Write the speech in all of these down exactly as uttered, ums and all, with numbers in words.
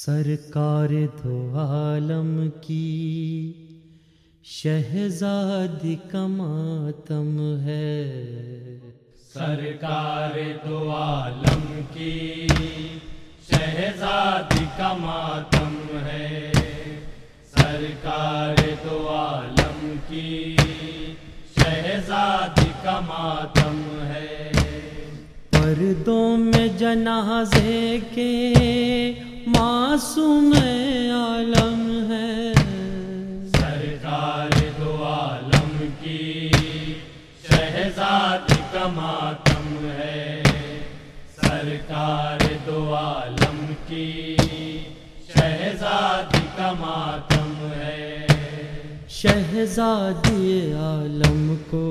سرکار دو عالم کی شہزادی کا ماتم ہے، سرکار دو عالم کی شہزادی کا ماتم ہے، سرکار دو عالم کی شہزادی کا ماتم ہے۔ پردوں میں جنازے کے معصوم عالم ہے، سرکار دو عالم کی شہزادی کا ماتم ہے، سرکار دو عالم کی شہزادی کا ماتم ہے۔ شہزادی عالم کو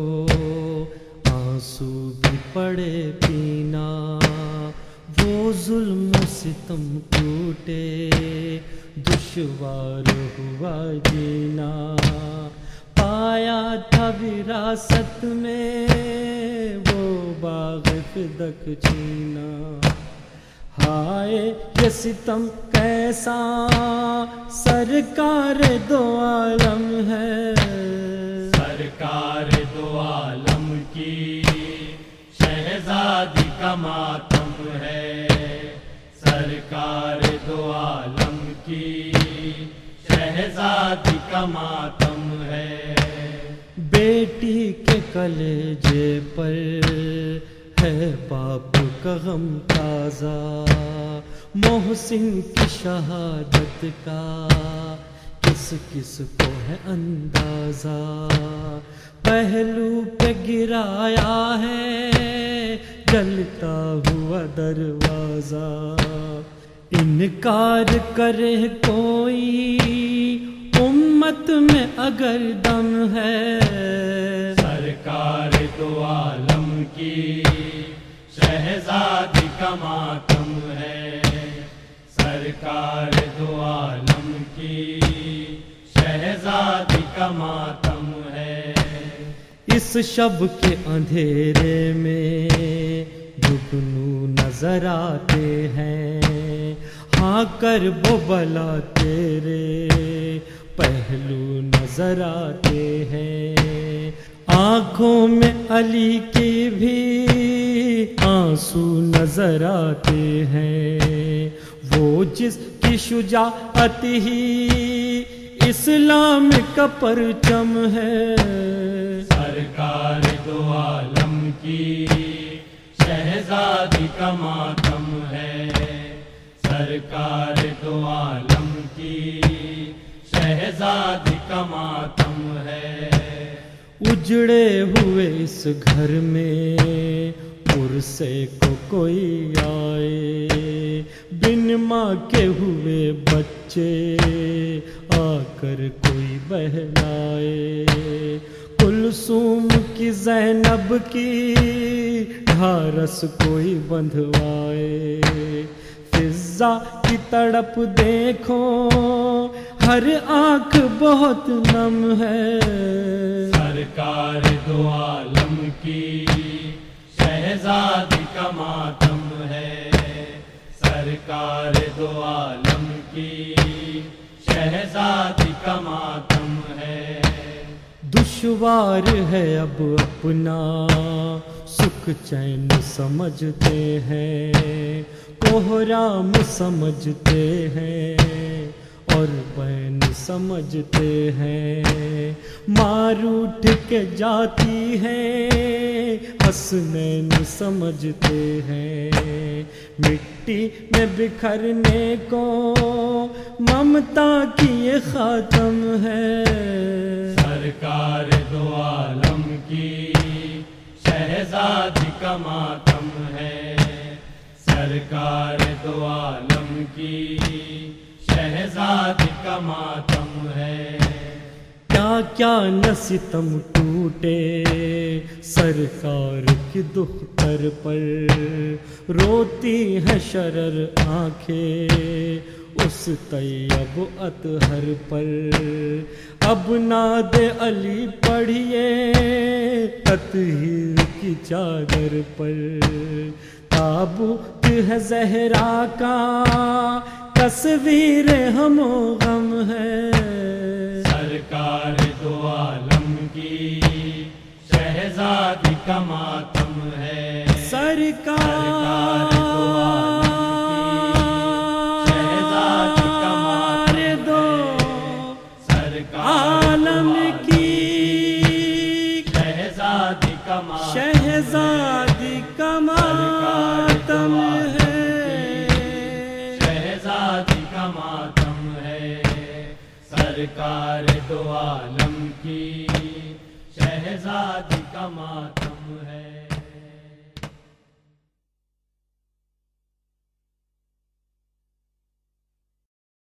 آنسو بھی پڑے پینا، وہ ظلم و ستم ٹوٹے دشوار ہوا جینا، پایا تھا وراثت میں وہ باغ فدق چھینا، ہائے یہ ستم کیسا سرکار دو عالم ہے، سرکار دو عالم کی شہزادی کا ماتم ہے، سرکار دو عالم کی شہزادی کا ماتم ہے۔ بیٹی کے کلیجے پر ہے باپ کا غم تازہ، محسن کی شہادت کا کس کس کو ہے اندازہ، پہلو پہ گرایا ہے جلتا ہوا دروازہ، انکار کرے کوئی امت میں اگر دم ہے، سرکار دو عالم کی شہزادی کا ماتم ہے، سرکار دو عالم کی شہزادی کا ماتم ہے۔ اس شب کے اندھیرے میں جگنو نظر آتے ہیں، ہاں کر وہ بلا تیرے پہلو نظر آتے ہیں، آنکھوں میں علی کی بھی آنسو نظر آتے ہیں، وہ جس کی شجاعت ہی اسلام کا پرچم ہے، سرکار دو عالم کی شہزادی کا ماتم ہے، سرکار دو عالم کی شہزادی کا ماتم ہے۔ اجڑے ہوئے اس گھر میں پرسے کو کوئی آئے، بن ماں کے ہوئے بچے آ کر کوئی بہلائے، کلثوم کی زینب کی ڈھارس کوئی بندھوائے، فضا کی تڑپ دیکھو ہر آنکھ بہت نم ہے، سرکار دو عالم کی شہزادی کا ماتم ہے، سرکار دو عالم کی شہزادی کا ماتم ہے۔ دشوار ہے اب اپنا سکھ چین سمجھتے ہیں، کوہرام سمجھتے ہیں اور بین سمجھتے ہیں، مار اٹھ کے جاتی ہے حسنین سمجھتے ہیں، مٹی میں بکھرنے کو ممتا کی یہ خاتم ہے، سرکار دو عالم کی شہزادی کا ماتم ہے، سرکار دو عالم کی شہزادی کا ماتم ہے۔ کیا کیا نہ ستم ٹوٹے سرکار کی دختر پر، روتی ہے شرر آنکھیں اس طیب اطہر پر، اب ناد علی پڑھیے تطہیر کی چادر پر، تابوت ہے زہرا کا تصویر ہم و غم ہے، سرکار دو عالم کی شہزادی کا ماتم ہے، سرکار عالم کی شہزادی کا ماتم، شہزادی کا ماتم ہے، شہزادی کا ماتم ہے، سرکار دو عالم کی شہزادی کا ماتم ہے۔